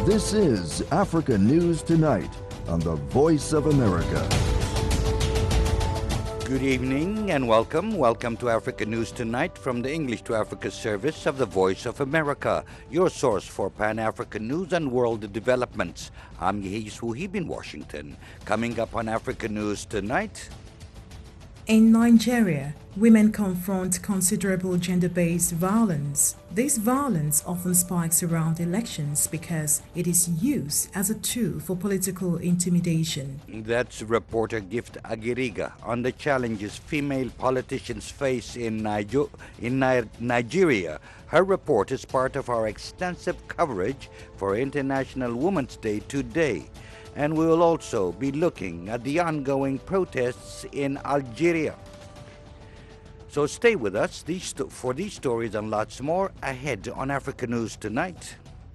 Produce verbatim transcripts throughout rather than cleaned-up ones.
This is Africa News Tonight on the Voice of America. Good evening and welcome. Welcome to Africa News Tonight from the English to Africa service of the Voice of America, your source for Pan-African news and world developments. I'm Yehis Wuhib in Washington. Coming up on Africa News Tonight. In Nigeria, women confront considerable gender-based violence. This violence often spikes around elections because it is used as a tool for political intimidation. That's reporter Gift Agiriga on the challenges female politicians face in, Niger- in Ni- Nigeria. Her report is part of our extensive coverage for International Women's Day today. And we will also be looking at the ongoing protests in Algeria. So stay with us these sto- for these stories and lots more ahead on Africa News Tonight.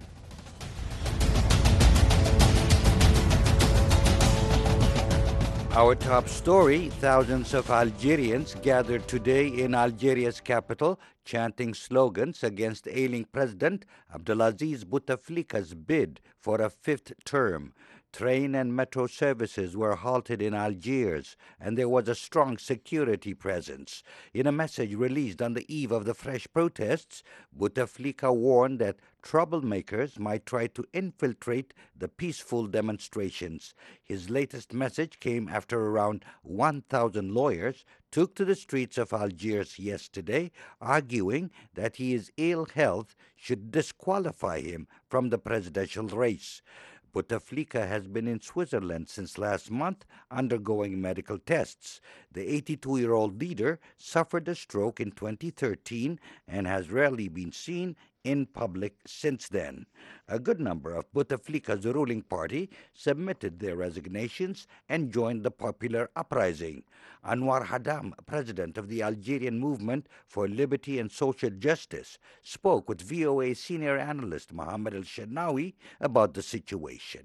Our top story, thousands of Algerians gathered today in Algeria's capital, chanting slogans against ailing President Abdelaziz Bouteflika's bid for a fifth term. Train and metro services were halted in Algiers, and there was a strong security presence. In a message released on the eve of the fresh protests, Bouteflika warned that troublemakers might try to infiltrate the peaceful demonstrations. His latest message came after around one thousand lawyers took to the streets of Algiers yesterday, arguing that his ill health should disqualify him from the presidential race. Bouteflika has been in Switzerland since last month undergoing medical tests. The eighty-two-year-old leader suffered a stroke in twenty thirteen and has rarely been seen in public since then. A good number of Bouteflika's ruling party submitted their resignations and joined the popular uprising. Anwar Haddam, president of the Algerian Movement for Liberty and Social Justice, spoke with V O A senior analyst Mohammed El-Shenawi about the situation.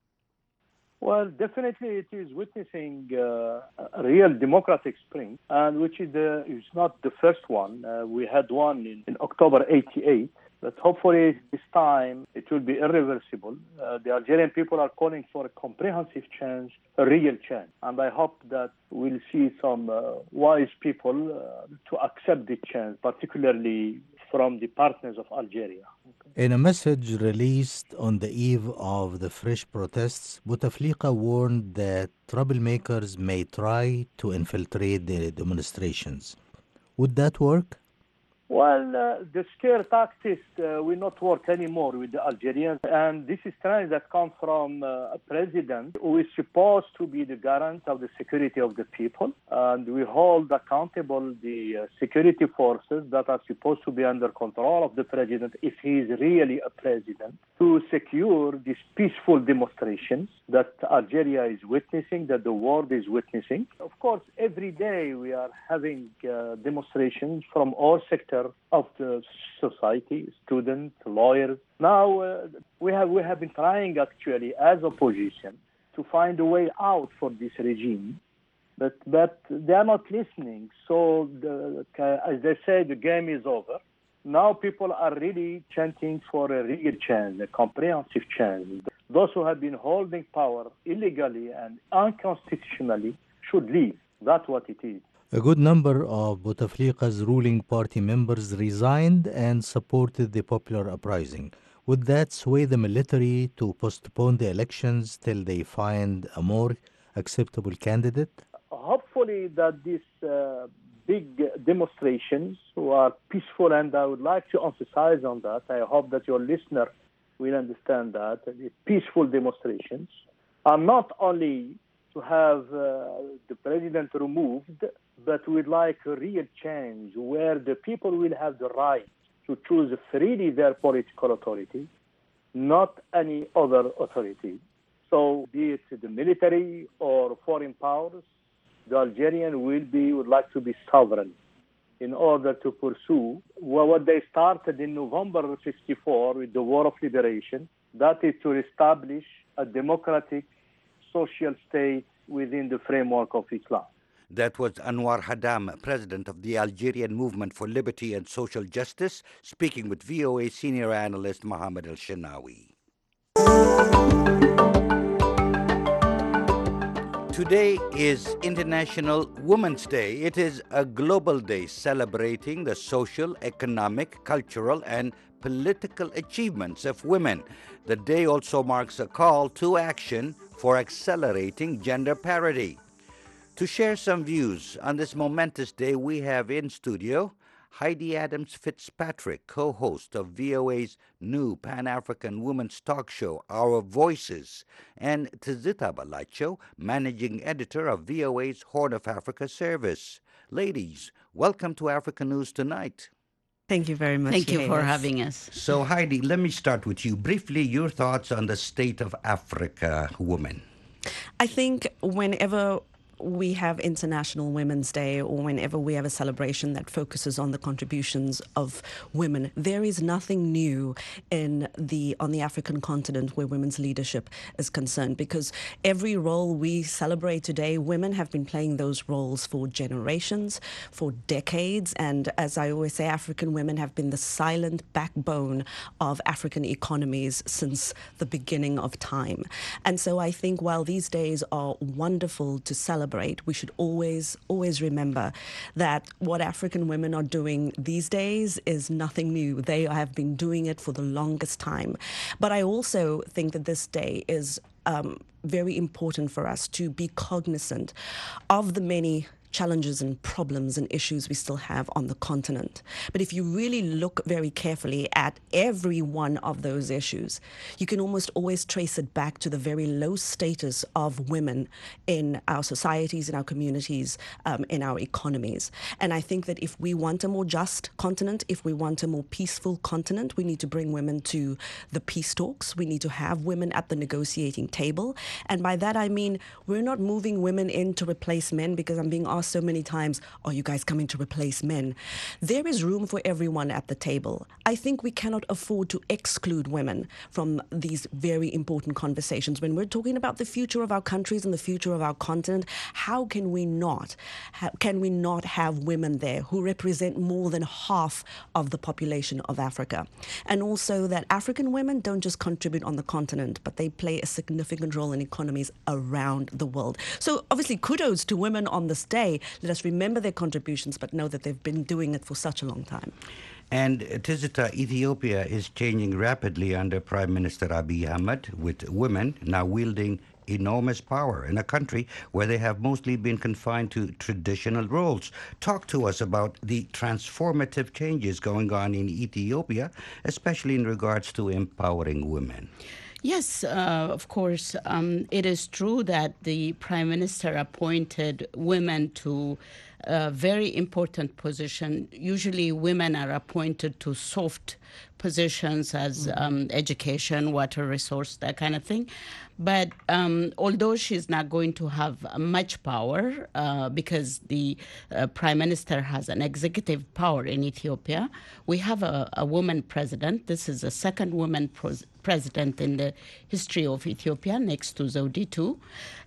Well, definitely it is witnessing uh, a real democratic spring, and which is, the, is not the first one. Uh, we had one in, in October eighty-eight, but hopefully this time it will be irreversible. Uh, the Algerian people are calling for a comprehensive change, a real change, and I hope that we'll see some uh, wise people uh, to accept the change, particularly from the partners of Algeria. In a message released on the eve of the fresh protests, Bouteflika warned that troublemakers may try to infiltrate the demonstrations. Would that work? Well, uh, the scare tactics uh, will not work anymore with the Algerians, and this is trend that comes from uh, a president who is supposed to be the garant of the security of the people, and we hold accountable the uh, security forces that are supposed to be under control of the president if he is really a president, to secure these peaceful demonstrations that Algeria is witnessing, that the world is witnessing. Of course, every day we are having uh, demonstrations from all sectors of the society, students, lawyers. Now uh, we have we have been trying actually as opposition to find a way out for this regime, but but they are not listening. So the, as they say, the game is over. Now people are really chanting for a real change, a comprehensive change. Those who have been holding power illegally and unconstitutionally should leave. That's what it is. A good number of Bouteflika's ruling party members resigned and supported the popular uprising. Would that sway the military to postpone the elections till they find a more acceptable candidate? Hopefully that these uh, big demonstrations are peaceful, and I would like to emphasize on that. I hope that your listener will understand that. The peaceful demonstrations are not only to have uh, the president removed, but we'd like a real change where the people will have the right to choose freely their political authority, not any other authority. So be it the military or foreign powers, the Algerian will be would like to be sovereign in order to pursue what they started in November sixty-four with the War of Liberation, that is to establish a democratic social state within the framework of Islam. That was Anwar Haddam, president of the Algerian Movement for Liberty and Social Justice, speaking with V O A senior analyst Mohammed El-Shenawi. Today is International Women's Day. It is a global day celebrating the social, economic, cultural, and political achievements of women. The day also marks a call to action for accelerating gender parity. To share some views on this momentous day, we have in studio Heidi Adams Fitzpatrick, co-host of V O A's new Pan-African women's talk show, Our Voices, and Tizita Balacho, managing editor of V O A's Horn of Africa service. Ladies, welcome to Africa News Tonight. Thank you very much. Thank you for Yes. having us. So, Heidi, let me start with you. Briefly, your thoughts on the state of Africa women. I think whenever we have International Women's Day, or whenever we have a celebration that focuses on the contributions of women, there is nothing new in the on the African continent where women's leadership is concerned, because every role we celebrate today, women have been playing those roles for generations, for decades, and as I always say, African women have been the silent backbone of African economies since the beginning of time. And so I think while these days are wonderful to celebrate, we should always, always remember that what African women are doing these days is nothing new. They have been doing it for the longest time. But I also think that this day is um, very important for us to be cognizant of the many challenges and problems and issues we still have on the continent. But if you really look very carefully at every one of those issues, you can almost always trace it back to the very low status of women in our societies, in our communities, um, in our economies. And I think that if we want a more just continent, if we want a more peaceful continent, we need to bring women to the peace talks. We need to have women at the negotiating table. And by that I mean we're not moving women in to replace men, because I'm being asked so many times, are you guys coming to replace men? There is room for everyone at the table. I think we cannot afford to exclude women from these very important conversations. When we're talking about the future of our countries and the future of our continent, how can we not, how, can we not have women there who represent more than half of the population of Africa? And also that African women don't just contribute on the continent, but they play a significant role in economies around the world. So obviously kudos to women on this day. Let us remember their contributions, but know that they've been doing it for such a long time. And uh, Tizita, Ethiopia is changing rapidly under Prime Minister Abiy Ahmed, with women now wielding enormous power in a country where they have mostly been confined to traditional roles. Talk to us about the transformative changes going on in Ethiopia, especially in regards to empowering women. Yes, uh, of course. Um, it is true that the Prime Minister appointed women to a very important position. Usually women are appointed to soft positions as mm-hmm. um, education, water resource, that kind of thing. But um, although she's not going to have much power, uh, because the uh, Prime Minister has an executive power in Ethiopia, we have a, a woman president. This is the second woman pres- president in the history of Ethiopia, next to Zewditu.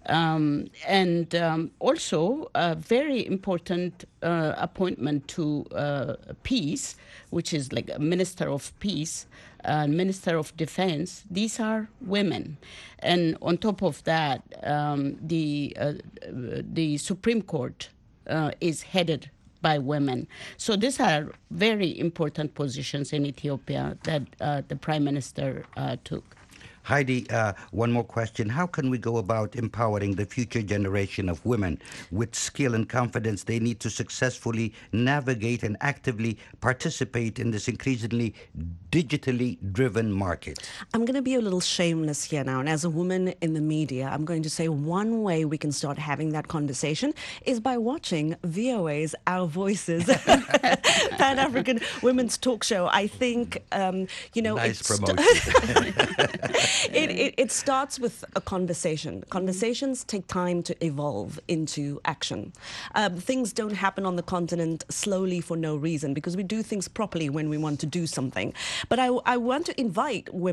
Um, and um, also a very important uh, appointment to uh, peace, which is like a Minister of Peace, uh, Minister of Defense. These are women. And on top of that, um, the uh, the Supreme Court uh, is headed by women. So these are very important positions in Ethiopia that uh, the Prime Minister uh, took. Heidi, uh, one more question. How can we go about empowering the future generation of women with skill and confidence they need to successfully navigate and actively participate in this increasingly digitally driven market? I'm going to be a little shameless here now. And as a woman in the media, I'm going to say one way we can start having that conversation is by watching V O A's Our Voices Pan-African Women's Talk Show. I think, um, you know... Nice it's promotion. It, it, it starts with a conversation. Conversations take time to evolve into action. Um, things don't happen on the continent slowly for no reason, because we do things properly when we want to do something. But I, I want to invite women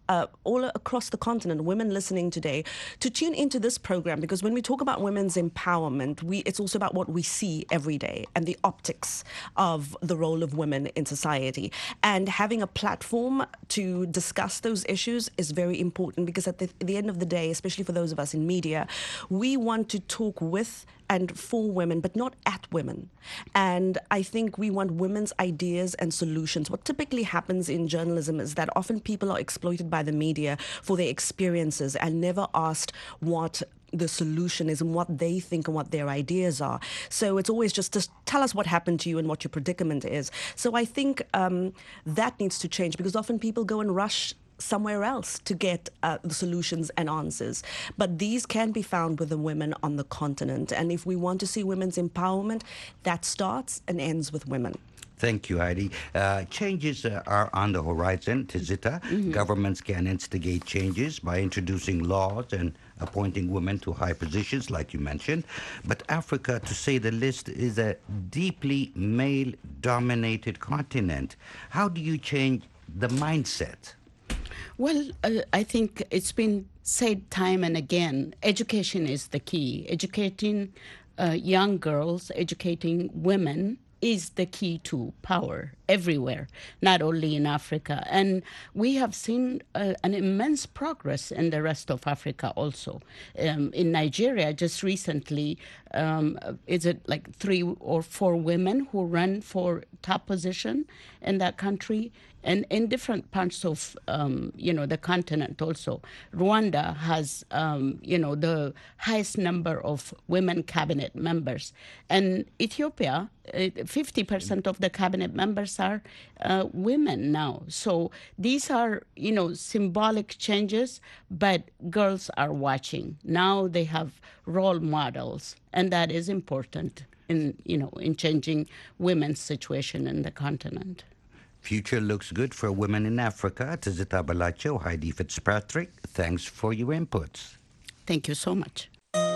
uh, all across the continent, women listening today, to tune into this program, because when we talk about women's empowerment, we it's also about what we see every day and the optics of the role of women in society. And having a platform to discuss those issues is very important, because at the, at the end of the day, especially for those of us in media, we want to talk with and for women, but not at women. And I think we want women's ideas and solutions. What typically happens in journalism is that often people are exploited by the media for their experiences and never asked what the solution is and what they think and what their ideas are. So it's always just to tell us what happened to you and what your predicament is. So I think um, that needs to change, because often people go and rush somewhere else to get uh, the solutions and answers. But these can be found with the women on the continent. And if we want to see women's empowerment, that starts and ends with women. Thank you, Heidi. Uh, changes uh, are on the horizon, Tizita. Mm-hmm. Governments can instigate changes by introducing laws and appointing women to high positions, like you mentioned. But Africa, to say the least, is a deeply male-dominated continent. How do you change the mindset? Well, uh, I think it's been said time and again, education is the key. Educating uh, young girls, educating women is the key to power everywhere, not only in Africa. And we have seen uh, an immense progress in the rest of Africa also. Um, in Nigeria, just recently, um, is it like three or four women who run for top position in that country? And in different parts of, um, you know, the continent also. Rwanda has, um, you know, the highest number of women cabinet members. And Ethiopia, fifty percent of the cabinet members are uh, women now. So these are, you know, symbolic changes, but girls are watching. Now they have role models, and that is important in, you know, in changing women's situation in the continent. Future looks good for women in Africa. Tizita Balacho, Heidi Fitzpatrick, thanks for your inputs. Thank you so much.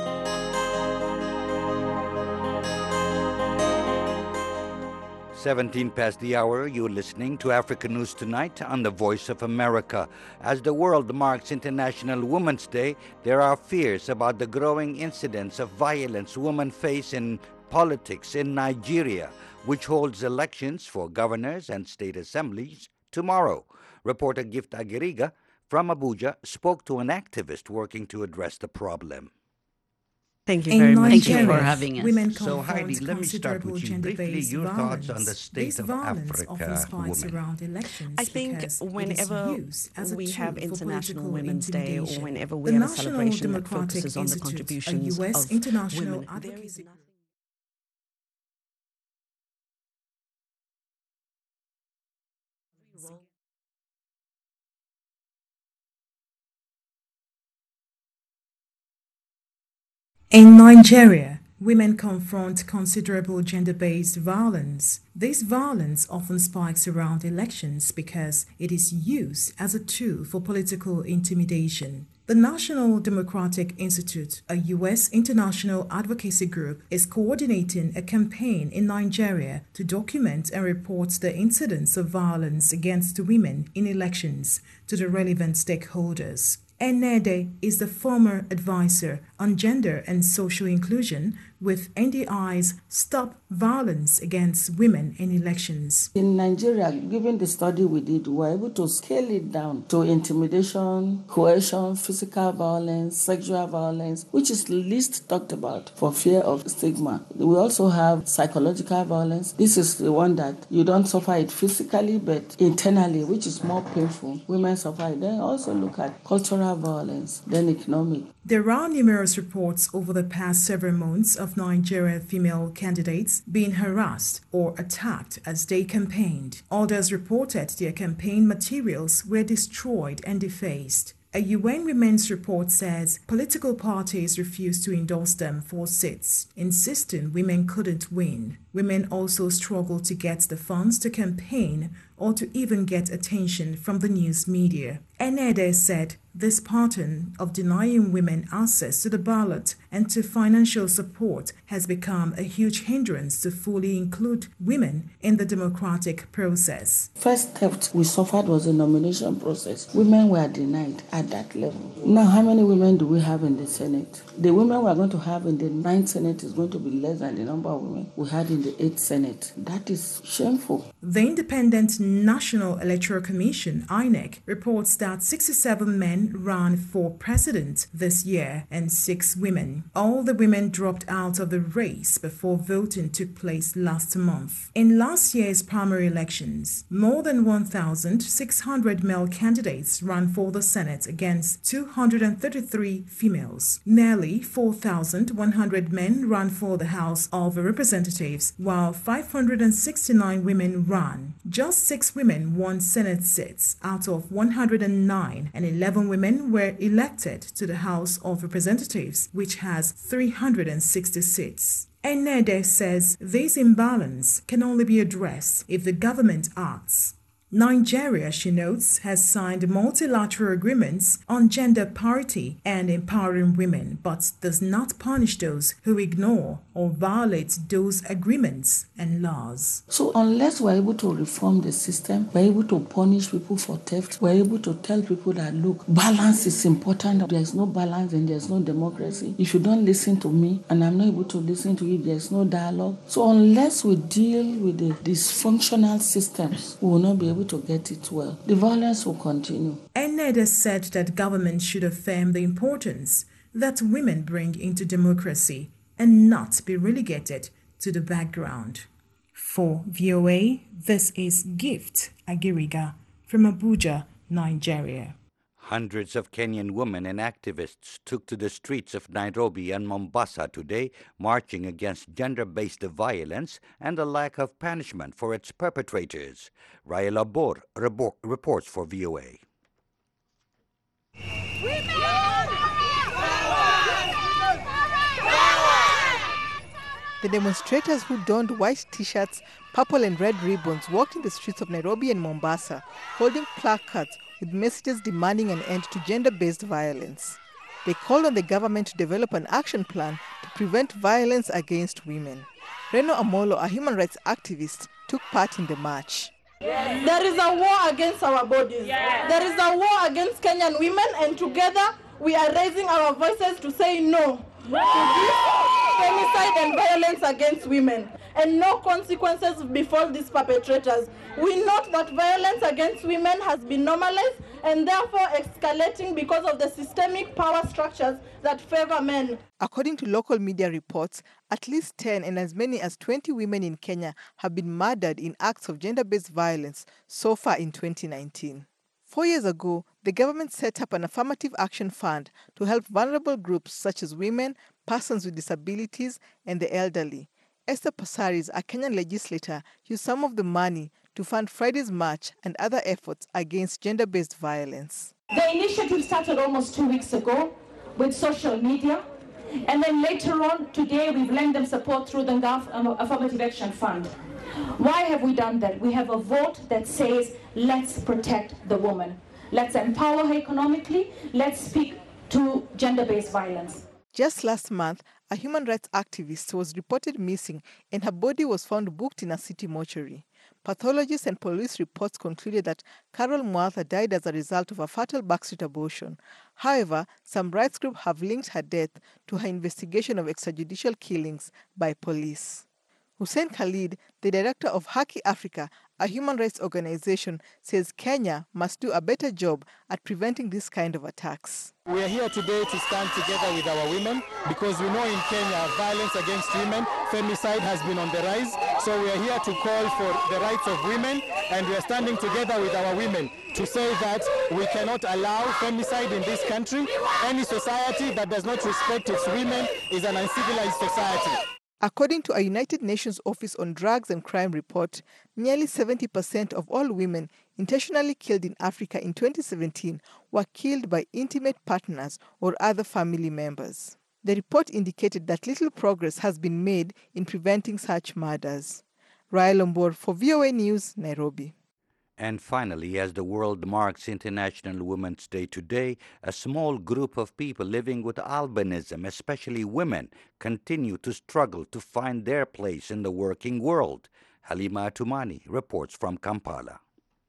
seventeen past the hour, you're listening to Africa News Tonight on the Voice of America. As the world marks International Women's Day, there are fears about the growing incidence of violence women face in politics in Nigeria, which holds elections for governors and state assemblies tomorrow. Reporter Gift Agiriga from Abuja spoke to an activist working to address the problem. Thank you very much. Thank you for having us. Women so Heidi, let me start with you briefly. Your violence. thoughts on the state this of Africa women. Around elections I think whenever we have International Women's Day or whenever we the have a National celebration that Democratic focuses on the Institute, contributions a U S of international women, there is nothing. In Nigeria, women confront considerable gender-based violence. This violence often spikes around elections because it is used as a tool for political intimidation. The National Democratic Institute, a U S international advocacy group, is coordinating a campaign in Nigeria to document and report the incidents of violence against women in elections to the relevant stakeholders. Enede is the former advisor on gender and social inclusion with N D I's Stop Violence Against Women in Elections. In Nigeria, given the study we did, we were able to scale it down to intimidation, coercion, physical violence, sexual violence, which is least talked about for fear of stigma. We also have psychological violence. This is the one that you don't suffer it physically, but internally, which is more painful. Women suffer it. Then also look at cultural violence, then economic. There are numerous reports over the past several months of Nigerian female candidates being harassed or attacked as they campaigned. Others reported their campaign materials were destroyed and defaced. A U N Women's report says political parties refused to endorse them for seats, insisting women couldn't win. Women also struggled to get the funds to campaign or to even get attention from the news media. Enede said This pattern of denying women access to the ballot and to financial support has become a huge hindrance to fully include women in the democratic process. First theft we suffered was the nomination process. Women were denied at that level. Now, how many women do we have in the Senate? The women we are going to have in the ninth Senate is going to be less than the number of women we had in the eighth Senate. That is shameful. The Independent National Electoral Commission, I N E C, reports that sixty-seven men ran for president this year and six women. All the women dropped out of the race before voting took place last month. In last year's primary elections, more than one thousand six hundred male candidates ran for the Senate against two hundred thirty-three females. Nearly four thousand one hundred men ran for the House of Representatives, while five hundred sixty-nine women ran. Just six women won Senate seats out of one hundred nine, and eleven women were elected to the House of Representatives, which has three hundred sixty seats. Enede says this imbalance can only be addressed if the government acts. Nigeria, she notes, has signed multilateral agreements on gender parity and empowering women, but does not punish those who ignore or violate those agreements and laws. So unless we're able to reform the system, we're able to punish people for theft, we're able to tell people that, look, balance is important. There's no balance and there's no democracy. If you don't listen to me and I'm not able to listen to you, there's no dialogue. So unless we deal with the dysfunctional systems, we will not be able to get it well. The violence will continue. Enede said that government should affirm the importance that women bring into democracy and not be relegated to the background. For V O A, this is Gift Agiriga from Abuja, Nigeria. Hundreds of Kenyan women and activists took to the streets of Nairobi and Mombasa today, marching against gender-based violence and the lack of punishment for its perpetrators. Rael Abor reports for V O A. The demonstrators, who donned white t-shirts, purple and red ribbons, walked in the streets of Nairobi and Mombasa, holding placards with messages demanding an end to gender-based violence. They called on the government to develop an action plan to prevent violence against women. Reno Amolo, a human rights activist, took part in the march. There is a war against our bodies. Yes. There is a war against Kenyan women, and together we are raising our voices to say no to this femicide and violence against women, and no consequences befall these perpetrators. We note that violence against women has been normalized and therefore escalating because of the systemic power structures that favor men. According to local media reports, at least ten and as many as twenty women in Kenya have been murdered in acts of gender-based violence so far in twenty nineteen. Four years ago, the government set up an affirmative action fund to help vulnerable groups such as women, persons with disabilities, and the elderly. Esther Passaris, a Kenyan legislator, used some of the money to fund Friday's march and other efforts against gender-based violence. The initiative started almost two weeks ago with social media, and then later on today we've lent them support through the Affirmative Action Fund. Why have we done that? We have a vote that says, let's protect the woman. Let's empower her economically. Let's speak to gender-based violence. Just last month, a human rights activist was reported missing and her body was found booked in a city mortuary. Pathologists and police reports concluded that Carol Mwatha died as a result of a fatal backstreet abortion. However, some rights groups have linked her death to her investigation of extrajudicial killings by police. Hussein Khalid, the director of Haki Africa, a human rights organization, says Kenya must do a better job at preventing this kind of attacks. We are here today to stand together with our women because we know in Kenya violence against women, femicide has been on the rise. So we are here to call for the rights of women, and we are standing together with our women to say that we cannot allow femicide in this country. Any society that does not respect its women is an uncivilized society. According to a United Nations Office on Drugs and Crime report, nearly seventy percent of all women intentionally killed in Africa in twenty seventeen were killed by intimate partners or other family members. The report indicated that little progress has been made in preventing such murders. Rael Ombor for V O A News, Nairobi. And finally, as the world marks International Women's Day today, a small group of people living with albinism, especially women, continue to struggle to find their place in the working world. Halima Tumani reports from Kampala.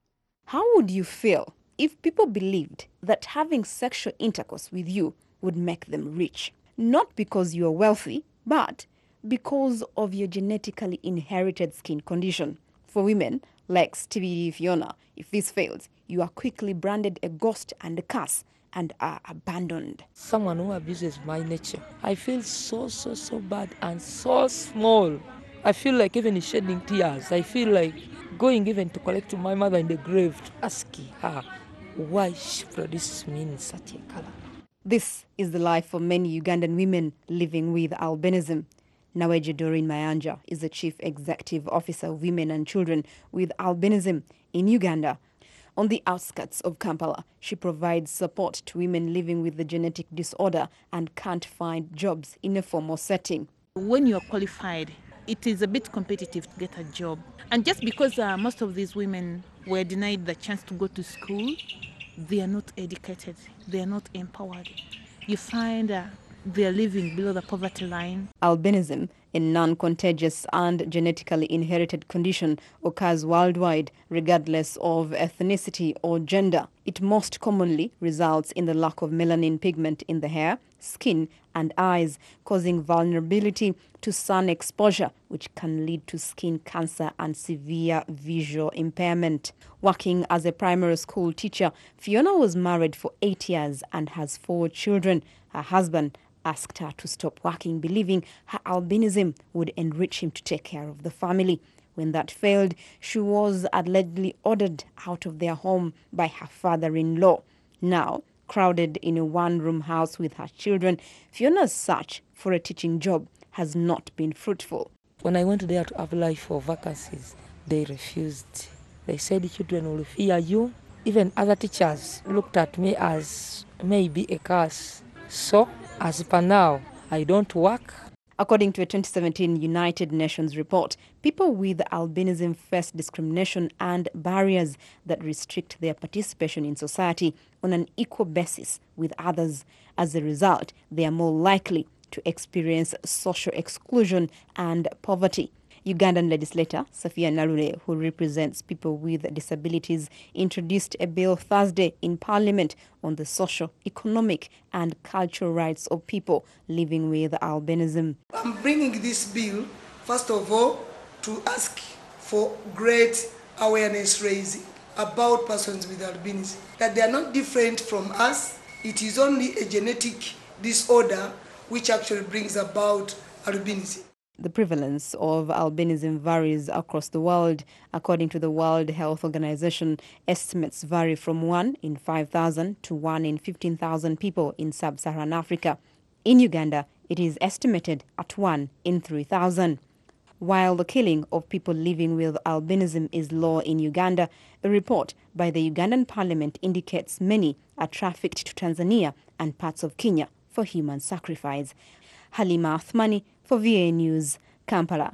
How would you feel if people believed that having sexual intercourse with you would make them rich? Not because you are wealthy, but because of your genetically inherited skin condition. For women like Stevie Fiona, if this fails, you are quickly branded a ghost and a curse and are abandoned. Someone who abuses my nature, I feel so, so, so bad and so small. I feel like even shedding tears. I feel like going even to collect my mother in the grave to ask her why she produces me in such a color. This is the life of many Ugandan women living with albinism. Naweje Doreen Mayanja is the Chief Executive Officer of Women and Children with Albinism in Uganda. On the outskirts of Kampala, she provides support to women living with the genetic disorder and can't find jobs in a formal setting. When you are qualified, it is a bit competitive to get a job. And just because uh, most of these women were denied the chance to go to school, they are not educated, they are not empowered. You find uh, they are living below the poverty line. Albinism, a non-contagious and genetically inherited condition, occurs worldwide regardless of ethnicity or gender. It most commonly results in the lack of melanin pigment in the hair, skin and eyes, causing vulnerability to sun exposure, which can lead to skin cancer and severe visual impairment. Working as a primary school teacher, Fiona was married for eight years and has four children. Her husband asked her to stop working, believing her albinism would enrich him to take care of the family. When that failed, she was allegedly ordered out of their home by her father-in-law. Now, crowded in a one-room house with her children, Fiona's search for a teaching job has not been fruitful. When I went there to apply for vacancies, they refused. They said children will fear you. Even other teachers looked at me as maybe a curse. So, as per now, I don't work. According to a twenty seventeen United Nations report, people with albinism face discrimination and barriers that restrict their participation in society on an equal basis with others. As a result, they are more likely to experience social exclusion and poverty. Ugandan legislator Safia Narure, who represents people with disabilities, introduced a bill Thursday in Parliament on the social, economic and cultural rights of people living with albinism. I'm bringing this bill, first of all, to ask for great awareness raising about persons with albinism, that they are not different from us. It is only a genetic disorder which actually brings about albinism. The prevalence of albinism varies across the world. According to the World Health Organization, estimates vary from one in five thousand to one in fifteen thousand people in sub-Saharan Africa. In Uganda, it is estimated at one in three thousand. While the killing of people living with albinism is low in Uganda, a report by the Ugandan Parliament indicates many are trafficked to Tanzania and parts of Kenya for human sacrifice. Halima Athmani for V A News, Kampala.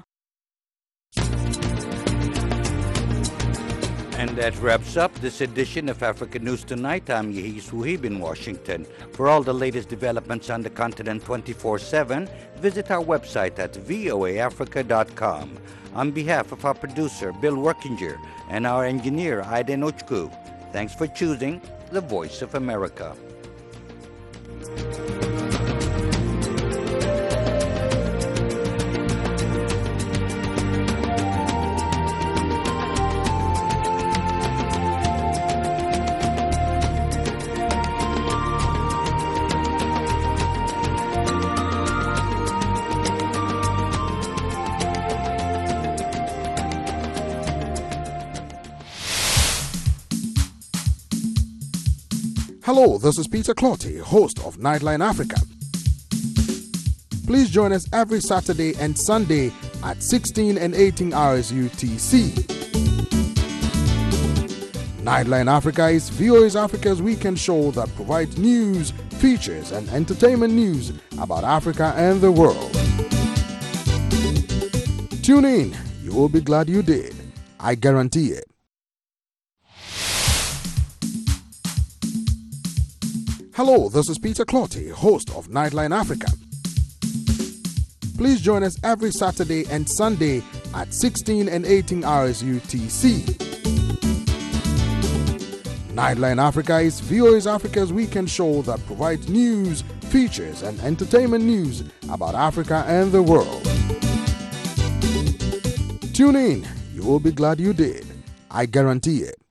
And that wraps up this edition of Africa News Tonight. I'm Yehi Suhib in Washington. For all the latest developments on the continent twenty-four seven, visit our website at voa africa dot com. On behalf of our producer, Bill Workinger, and our engineer, Aiden Ochku, thanks for choosing the Voice of America. Hello, this is Peter Clotty, host of Nightline Africa. Please join us every Saturday and Sunday at sixteen and eighteen hours U T C. Nightline Africa is V O A's Africa's weekend show that provides news, features, and entertainment news about Africa and the world. Tune in, you will be glad you did. I guarantee it. Hello, this is Peter Clotty, host of Nightline Africa. Please join us every Saturday and Sunday at sixteen and eighteen hours U T C. Nightline Africa is V O A's Africa's weekend show that provides news, features, and entertainment news about Africa and the world. Tune in. You will be glad you did. I guarantee it.